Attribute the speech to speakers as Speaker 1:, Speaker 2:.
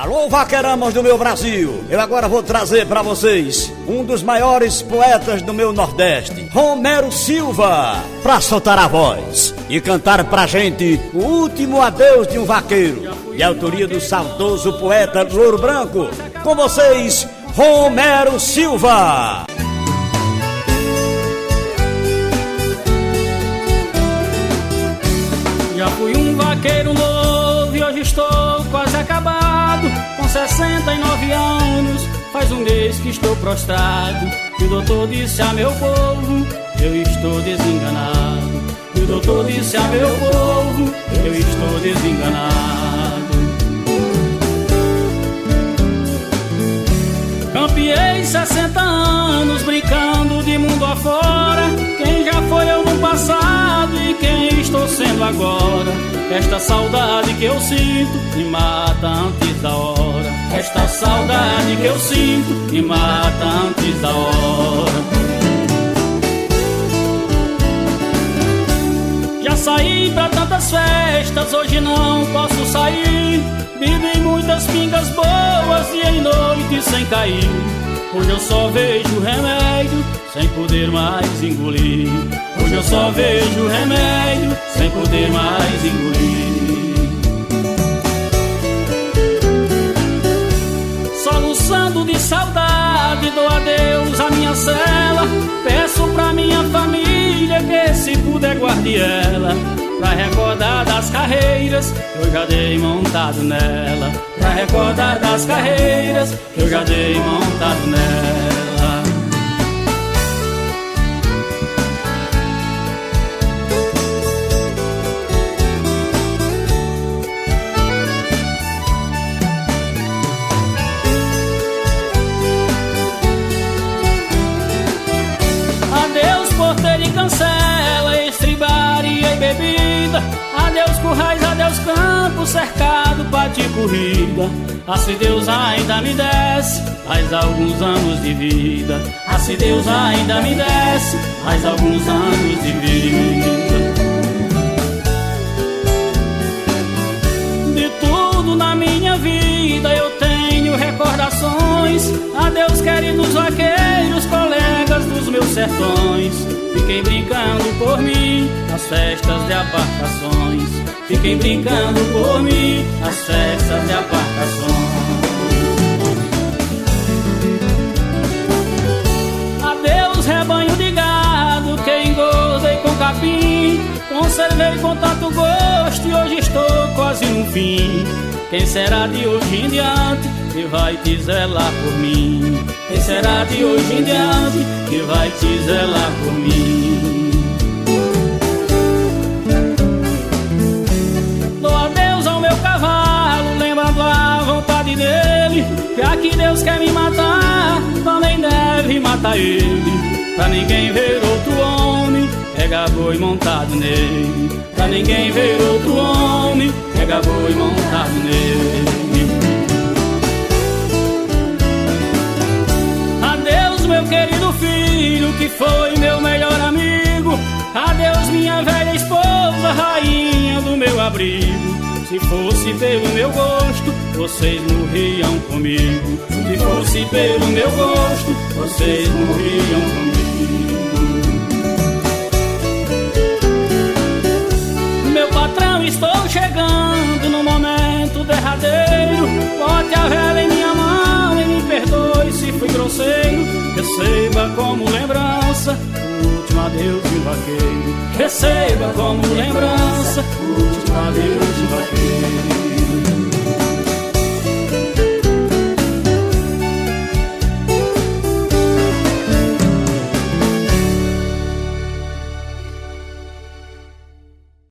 Speaker 1: Alô, vaqueramas do meu Brasil, eu agora vou trazer pra vocês um dos maiores poetas do meu Nordeste, Romero Silva, pra soltar a voz e cantar pra gente o último adeus de um vaqueiro, de autoria do saudoso poeta Louro Branco. Com vocês, Romero Silva.
Speaker 2: Já fui um vaqueiro novo e hoje estou quase acabado. Com 69 anos, faz um mês que estou prostrado. E o doutor disse a meu povo, eu estou desenganado. E o doutor disse a meu povo, eu estou desenganado. Campeei 60 anos brincando de mundo afora. Quem já foi eu no passado e quem estou sendo agora. Esta saudade que eu sinto me mata antes da hora. Esta saudade que eu sinto me mata antes da hora. Já saí pra tantas festas, hoje não posso sair. Bebi muitas pingas boas e em noite sem cair. Hoje eu só vejo remédio sem poder mais engolir. Hoje eu só vejo remédio sem poder mais engolir. Soluçando de saudade, dou adeus à minha cela. Peço pra minha família que se puder guarde ela, pra recordar das carreiras que eu já dei montado nela. Pra recordar das carreiras que eu já dei montado nela. Adeus porteiro e cancela, estribaria e bebida. Adeus currais, adeus campo, cercado, pátio e corrida. Ah, se Deus ainda me desse mais alguns anos de vida. Ah, se Deus ainda me desse mais alguns anos de vida. De tudo na minha vida eu tenho recordações. Adeus queridos vaqueiros, colegas dos meus sertões. Fiquem brincando por mim nas festas de apartações. Fiquem brincando por mim nas festas de apartações. Adeus rebanho de gado que engordei com capim. Conservei com tanto gosto e hoje estou quase no fim. Quem será de hoje em diante que vai te zelar por mim? Quem será de hoje em diante que vai te zelar por mim? Dou adeus ao meu cavalo, lembrando a vontade dele. Já que Deus quer me matar, também deve matar ele. Pra ninguém ver outro homem, pega boi montado nele. Pra ninguém ver outro homem, pega boi montado nele. Adeus meu querido filho, que foi meu melhor amigo. Adeus minha velha esposa, rainha do meu abrigo. Se fosse pelo meu gosto, vocês morriam comigo. Se fosse pelo meu gosto, vocês morriam comigo. Meu patrão, estou chegando no momento derradeiro. Bote a vela em minha mão e me perdoe se fui grosseiro. Receba como lembrança o último adeus de um vaqueiro. Receba como lembrança o último adeus.